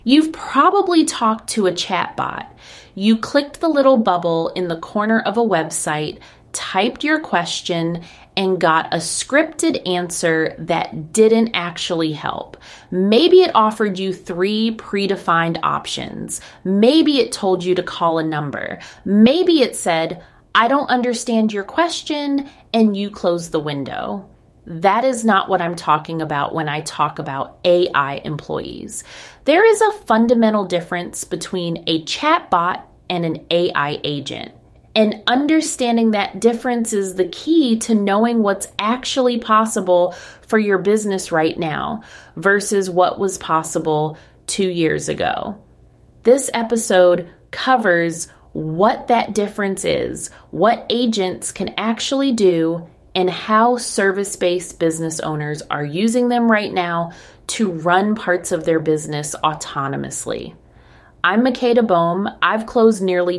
You've probably talked to a chatbot. You clicked the little bubble in the corner of a website, typed your question, and got a scripted answer that didn't actually help. Maybe it offered you 3 predefined options. Maybe it told you to call a number. Maybe it said, "I don't understand your question," and you closed the window. That is not what I'm talking about when I talk about AI employees. There is a fundamental difference between a chatbot and an AI agent. And understanding that difference is the key to knowing what's actually possible for your business right now versus what was possible 2 years ago. This episode covers what that difference is, what agents can actually do, and how service-based business owners are using them right now to run parts of their business autonomously. I'm Makeda Bohm. I've closed nearly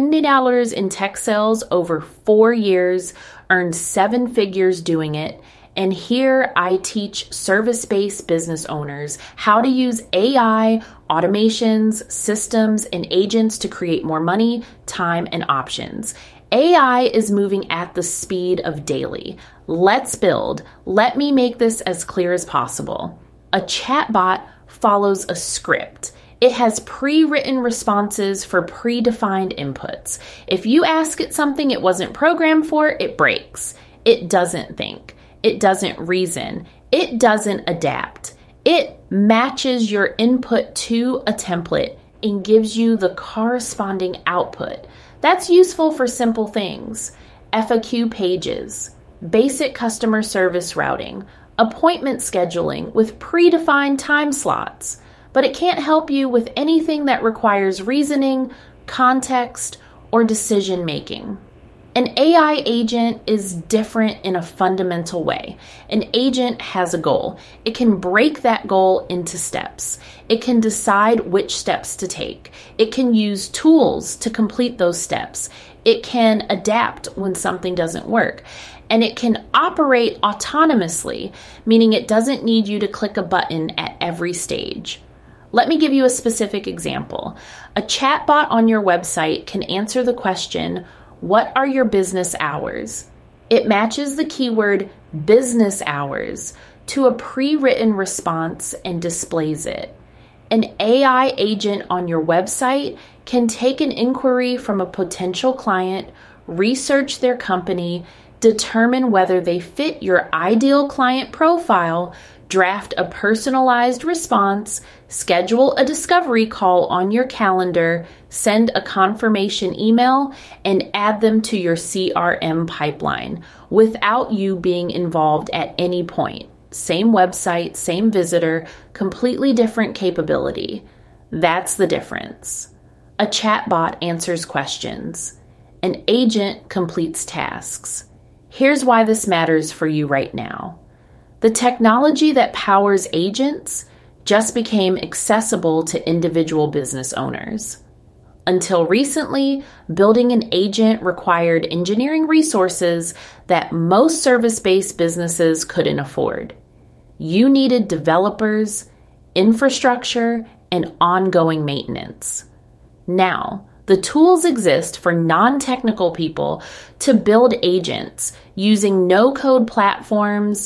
$10 in tech sales over 4 years, earned 7 figures doing it, and here I teach service-based business owners how to use AI, automations, systems, and agents to create more money, time, and options. AI is moving at the speed of daily. Let's build. Let me make this as clear as possible. A chatbot follows a script. It has pre-written responses for predefined inputs. If you ask it something it wasn't programmed for, it breaks. It doesn't think. It doesn't reason. It doesn't adapt. It matches your input to a template and gives you the corresponding output. That's useful for simple things: FAQ pages, basic customer service routing, appointment scheduling with predefined time slots. But it can't help you with anything that requires reasoning, context, or decision making. An AI agent is different in a fundamental way. An agent has a goal. It can break that goal into steps. It can decide which steps to take. It can use tools to complete those steps. It can adapt when something doesn't work. And it can operate autonomously, meaning it doesn't need you to click a button at every stage. Let me give you a specific example. A chatbot on your website can answer the question, "What are your business hours?" It matches the keyword business hours to a pre-written response and displays it. An AI agent on your website can take an inquiry from a potential client, research their company, determine whether they fit your ideal client profile, draft a personalized response, schedule a discovery call on your calendar, send a confirmation email, and add them to your CRM pipeline without you being involved at any point. Same website, same visitor, completely different capability. That's the difference. A chatbot answers questions. An agent completes tasks. Here's why this matters for you right now. The technology that powers agents just became accessible to individual business owners. Until recently, building an agent required engineering resources that most service-based businesses couldn't afford. You needed developers, infrastructure, and ongoing maintenance. Now, the tools exist for non-technical people to build agents using no-code platforms,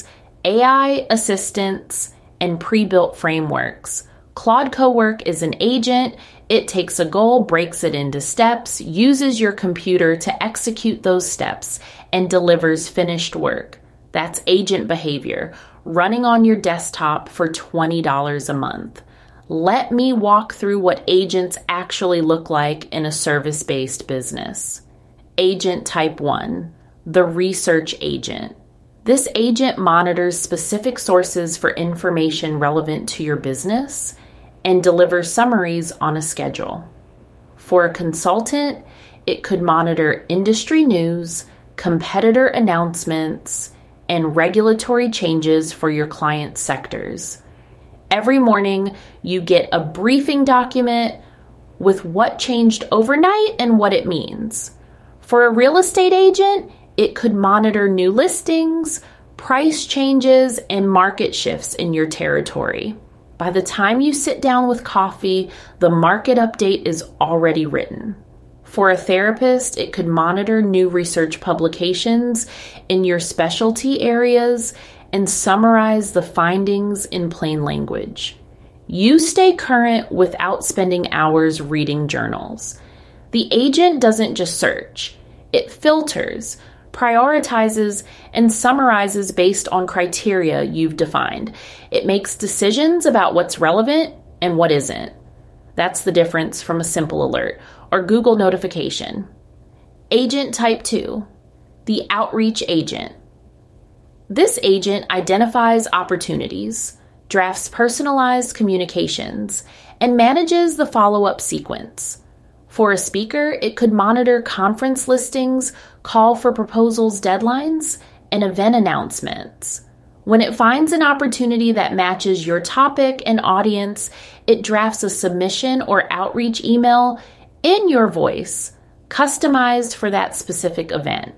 AI assistants, and pre-built frameworks. Claude Cowork is an agent. It takes a goal, breaks it into steps, uses your computer to execute those steps, and delivers finished work. That's agent behavior, running on your desktop for $20 a month. Let me walk through what agents actually look like in a service-based business. Agent type 1, the research agent. This agent monitors specific sources for information relevant to your business and delivers summaries on a schedule. For a consultant, it could monitor industry news, competitor announcements, and regulatory changes for your client sectors. Every morning, you get a briefing document with what changed overnight and what it means. For a real estate agent, it could monitor new listings, price changes, and market shifts in your territory. By the time you sit down with coffee, the market update is already written. For a therapist, it could monitor new research publications in your specialty areas and summarize the findings in plain language. You stay current without spending hours reading journals. The agent doesn't just search. It filters, prioritizes, and summarizes based on criteria you've defined. It makes decisions about what's relevant and what isn't. That's the difference from a simple alert or Google notification. Agent type 2, the outreach agent. This agent identifies opportunities, drafts personalized communications, and manages the follow-up sequence. For a speaker, it could monitor conference listings, call for proposals deadlines, and event announcements. When it finds an opportunity that matches your topic and audience, it drafts a submission or outreach email in your voice, customized for that specific event.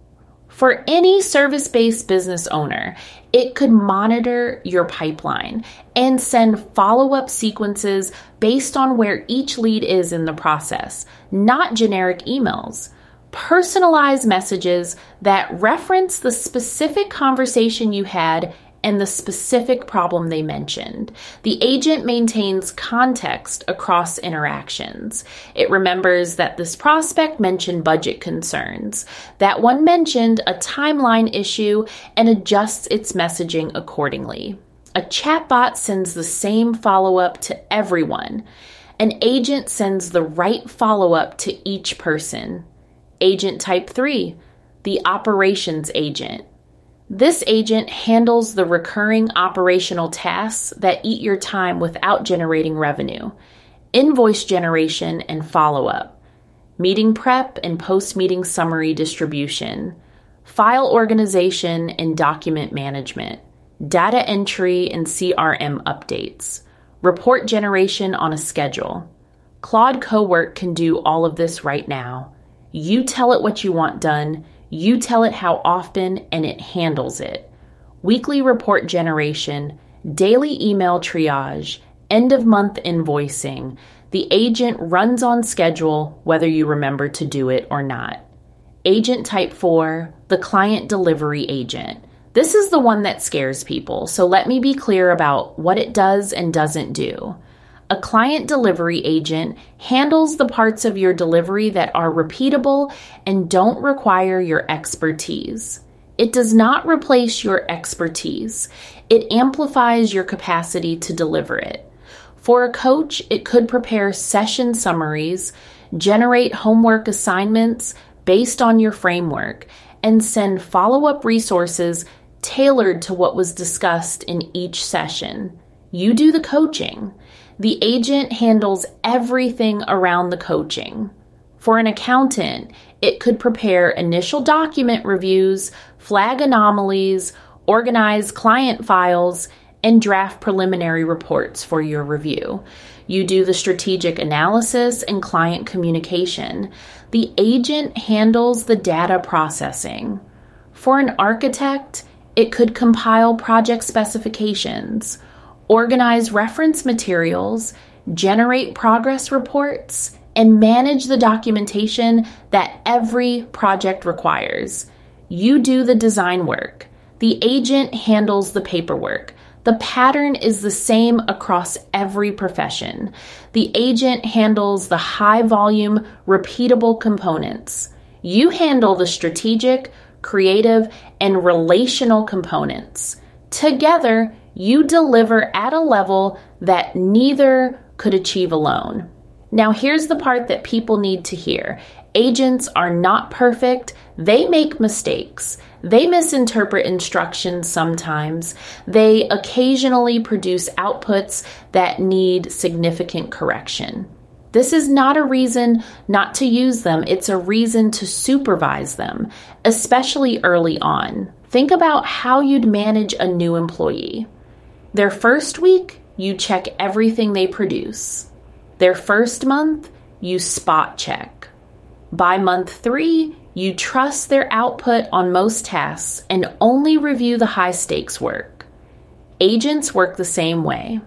For any service-based business owner, it could monitor your pipeline and send follow-up sequences based on where each lead is in the process, not generic emails. Personalized messages that reference the specific conversation you had and the specific problem they mentioned. The agent maintains context across interactions. It remembers that this prospect mentioned budget concerns, that one mentioned a timeline issue, and adjusts its messaging accordingly. A chatbot sends the same follow-up to everyone. An agent sends the right follow-up to each person. Agent type 3, the operations agent. This agent handles the recurring operational tasks that eat your time without generating revenue, invoice generation and follow-up, meeting prep and post-meeting summary distribution, file organization and document management, data entry and CRM updates, report generation on a schedule. Claude Cowork can do all of this right now. You tell it what you want done, you tell it how often, and it handles it. Weekly report generation, daily email triage, end-of-month invoicing. The agent runs on schedule whether you remember to do it or not. Agent type 4, the client delivery agent. This is the one that scares people, so let me be clear about what it does and doesn't do. A client delivery agent handles the parts of your delivery that are repeatable and don't require your expertise. It does not replace your expertise. It amplifies your capacity to deliver it. For a coach, it could prepare session summaries, generate homework assignments based on your framework, and send follow-up resources tailored to what was discussed in each session. You do the coaching. The agent handles everything around the coaching. For an accountant, it could prepare initial document reviews, flag anomalies, organize client files, and draft preliminary reports for your review. You do the strategic analysis and client communication. The agent handles the data processing. For an architect, it could compile project specifications, organize reference materials, generate progress reports, and manage the documentation that every project requires. You do the design work. The agent handles the paperwork. The pattern is the same across every profession. The agent handles the high-volume, repeatable components. You handle the strategic, creative, and relational components. Together, you deliver at a level that neither could achieve alone. Now, here's the part that people need to hear. Agents are not perfect. They make mistakes. They misinterpret instructions sometimes. They occasionally produce outputs that need significant correction. This is not a reason not to use them. It's a reason to supervise them, especially early on. Think about how you'd manage a new employee. Their first week, you check everything they produce. Their first month, you spot check. By month 3, you trust their output on most tasks and only review the high-stakes work. Agents work the same way.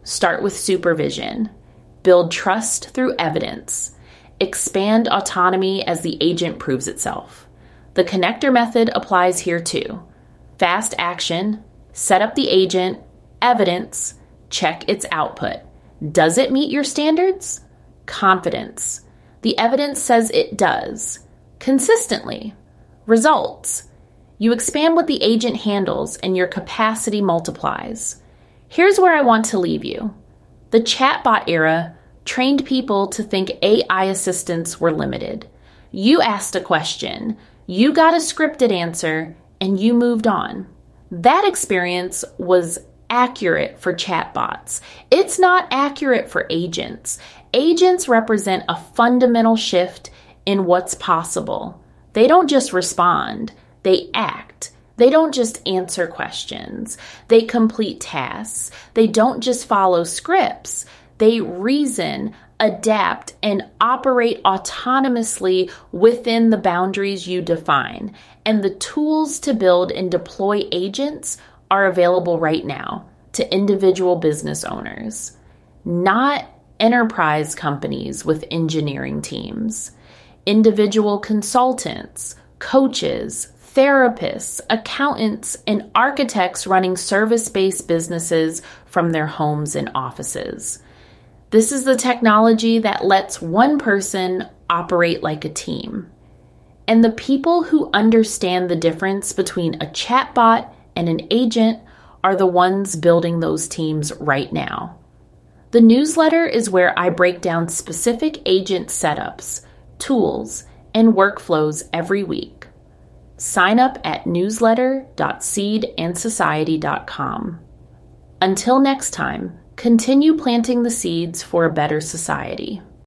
Start with supervision. Build trust through evidence. Expand autonomy as the agent proves itself. The connector method applies here too. Fast action, set up the agent, evidence, check its output. Does it meet your standards? Confidence. The evidence says it does. Consistently. Results. You expand what the agent handles and your capacity multiplies. Here's where I want to leave you. The chatbot era trained people to think AI assistants were limited. You asked a question, you got a scripted answer, and you moved on. That experience was accurate for chatbots. It's not accurate for agents. Agents represent a fundamental shift in what's possible. They don't just respond, they act. They don't just answer questions. They complete tasks. They don't just follow scripts. They reason, adapt, and operate autonomously within the boundaries you define. And the tools to build and deploy agents are available right now to individual business owners, not enterprise companies with engineering teams, individual consultants, coaches, therapists, accountants, and architects running service-based businesses from their homes and offices. This is the technology that lets one person operate like a team. And the people who understand the difference between a chatbot and an agent are the ones building those teams right now. The newsletter is where I break down specific agent setups, tools, and workflows every week. Sign up at newsletter.seedandsociety.com. Until next time, continue planting the seeds for a better society.